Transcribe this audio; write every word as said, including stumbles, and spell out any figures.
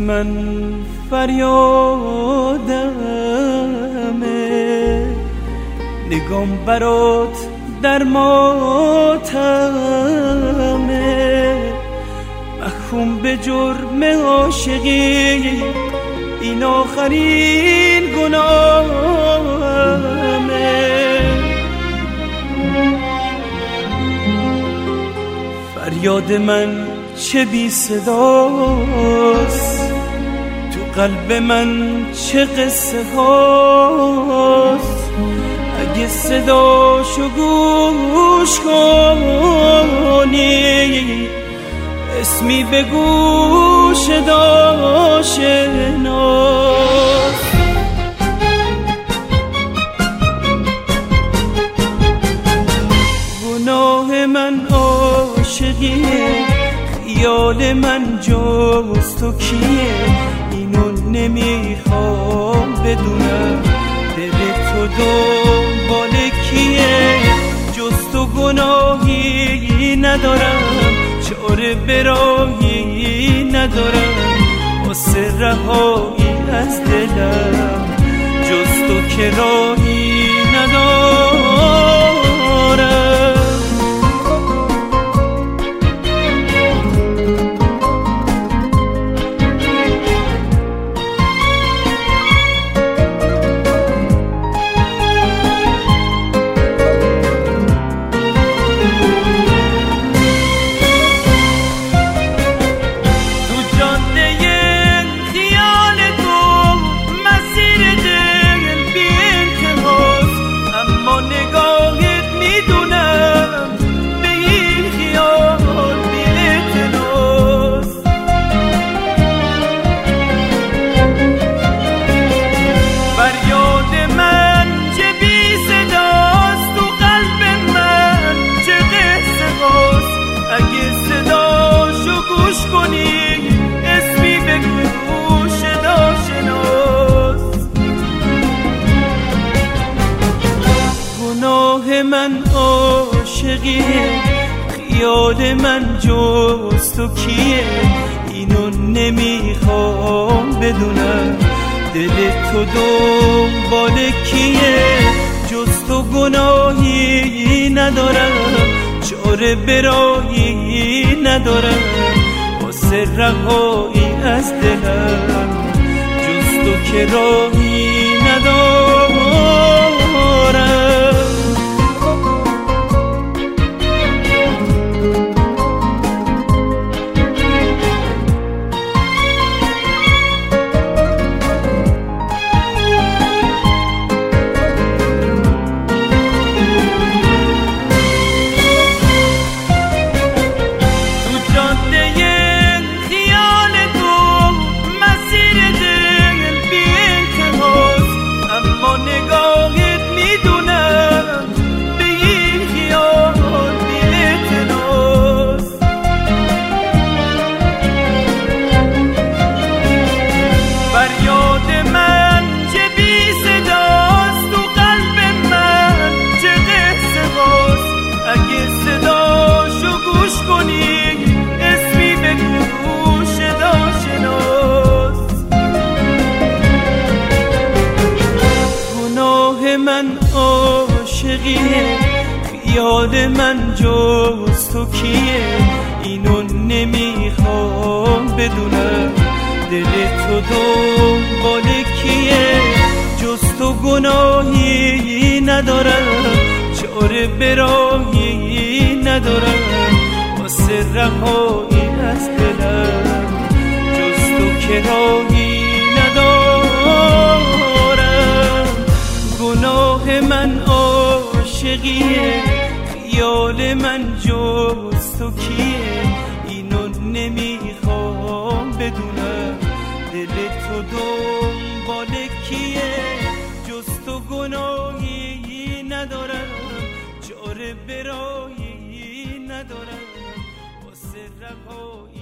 من فریادمه، نگام برات در ماتمه، محکوم به جرم عاشقی این آخرین گناهمه. فریاد من چه بی صداست، تو قلب من چه قصه هاست، اگه صداشو گوش کنی اسمی به گوش داشناس. گناه من عاشقیه، خیال من جز تو کیه، اینو نمیخوام بدونم دل تو دنبال کیه. جز تو گناهی ندارم، چاره برایی ندارم، واسه رهایی از دلم جز تو که راهی ندارم. من عاشقیه، خیال من جز تو کیه، اینو نمیخوام بدونم دل تو دنبال کیه. جز تو گناهی ندارم، چاره برایی ندارم، واسه رهایی از دلم جز تو که راهی ندارم. من عاشقیه، خیال من جز تو کیه، اینو نمیخوام بدونم دل تو دنبال کیه. جز تو گناهی ندارم، چاره برایی ندارم، واسه رهایی از دلم جز تو که راهی ندارم. گناه من عاشقیه، خیال من جز تو کیه، اینو نمیخوام بدونم دل تو دنبال کیه. جز تو گناهی ندارم، چاره برایی ندارم، واسه رهایی